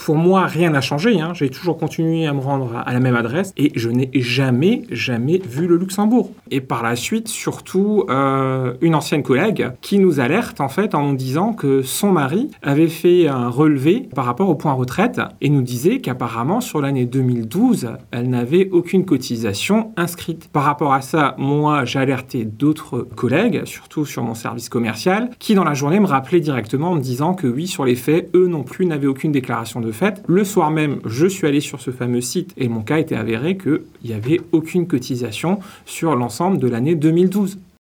Pour moi, rien n'a changé. J'ai toujours continué à me rendre à la même adresse et je n'ai jamais vu le Luxembourg. Et par la suite, surtout, une ancienne collègue qui nous alerte en fait en nous disant que son mari avait fait un relevé par rapport au point retraite et nous disait qu'apparemment sur l'année 2012, elle n'avait aucune cotisation inscrite. Par rapport à ça, moi, j'ai alerté d'autres collègues, surtout sur mon service commercial, qui dans la journée me rappelaient directement en me disant que oui, sur les faits, eux non plus n'avaient aucune déclaration de fait. Le soir même, je suis allé sur ce fameux site et mon cas était avéré qu'il n'y avait aucune cotisation sur l'ensemble de l'année 2012.